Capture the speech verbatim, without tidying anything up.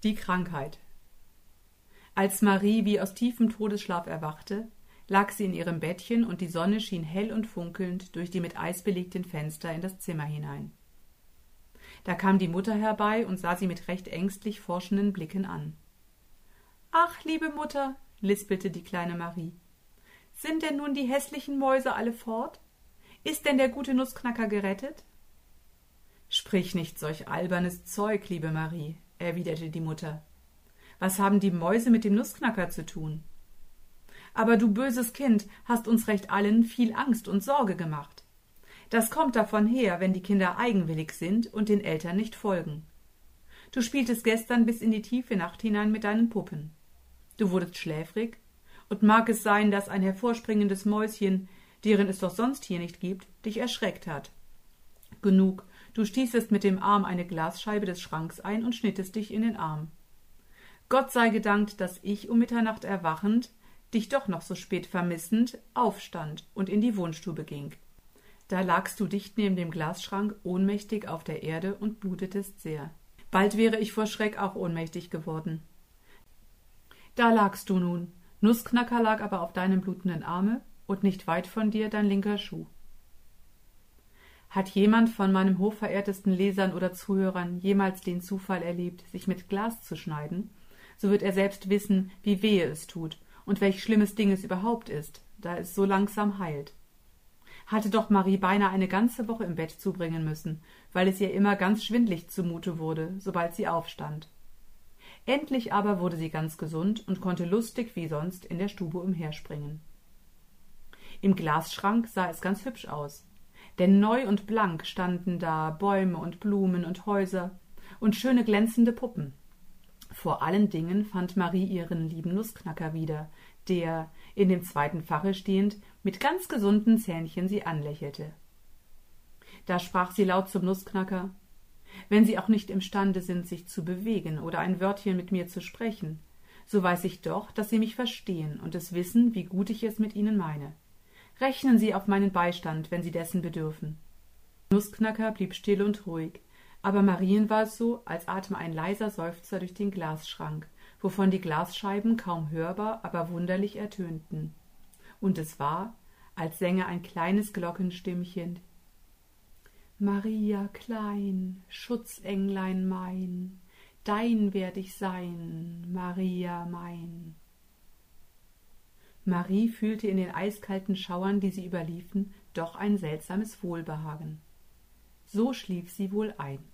Die Krankheit. Als Marie wie aus tiefem Todesschlaf erwachte, lag sie in ihrem Bettchen und die Sonne schien hell und funkelnd durch die mit Eis belegten Fenster in das Zimmer hinein. Da kam die Mutter herbei und sah sie mit recht ängstlich forschenden Blicken an. »Ach, liebe Mutter«, lispelte die kleine Marie, »sind denn nun die hässlichen Mäuse alle fort? Ist denn der gute Nussknacker gerettet?« »Sprich nicht solch albernes Zeug, liebe Marie«, erwiderte die Mutter. »Was haben die Mäuse mit dem Nussknacker zu tun?« »Aber du böses Kind hast uns recht allen viel Angst und Sorge gemacht. Das kommt davon her, wenn die Kinder eigenwillig sind und den Eltern nicht folgen. Du spieltest gestern bis in die tiefe Nacht hinein mit deinen Puppen. Du wurdest schläfrig, und mag es sein, dass ein hervorspringendes Mäuschen, deren es doch sonst hier nicht gibt, dich erschreckt hat. Genug, du stießest mit dem Arm eine Glasscheibe des Schranks ein und schnittest dich in den Arm. Gott sei gedankt, dass ich um Mitternacht erwachend, dich doch noch so spät vermissend, aufstand und in die Wohnstube ging. Da lagst du dicht neben dem Glasschrank ohnmächtig auf der Erde und blutetest sehr. Bald wäre ich vor Schreck auch ohnmächtig geworden. Da lagst du nun, Nussknacker lag aber auf deinem blutenden Arme und nicht weit von dir dein linker Schuh. Hat jemand von meinem hochverehrtesten Lesern oder Zuhörern jemals den Zufall erlebt, sich mit Glas zu schneiden, so wird er selbst wissen, wie wehe es tut und welch schlimmes Ding es überhaupt ist, da es so langsam heilt. Hatte doch Marie beinahe eine ganze Woche im Bett zubringen müssen, weil es ihr immer ganz schwindlig zumute wurde, sobald sie aufstand. Endlich aber wurde sie ganz gesund und konnte lustig wie sonst in der Stube umherspringen. Im Glasschrank sah es ganz hübsch aus, denn neu und blank standen da Bäume und Blumen und Häuser und schöne glänzende Puppen. Vor allen Dingen fand Marie ihren lieben Nussknacker wieder, der, in dem zweiten Fache stehend, mit ganz gesunden Zähnchen sie anlächelte. Da sprach sie laut zum Nussknacker: »Wenn Sie auch nicht imstande sind, sich zu bewegen oder ein Wörtchen mit mir zu sprechen, so weiß ich doch, dass Sie mich verstehen und es wissen, wie gut ich es mit Ihnen meine. Rechnen Sie auf meinen Beistand, wenn Sie dessen bedürfen.« Nussknacker blieb still und ruhig, aber Marien war es so, als atme ein leiser Seufzer durch den Glasschrank, wovon die Glasscheiben kaum hörbar, aber wunderlich ertönten. Und es war, als sänge ein kleines Glockenstimmchen: »Maria klein, Schutzenglein mein, dein werd ich sein, Maria mein.« Marie fühlte in den eiskalten Schauern, die sie überliefen, doch ein seltsames Wohlbehagen. So schlief sie wohl ein.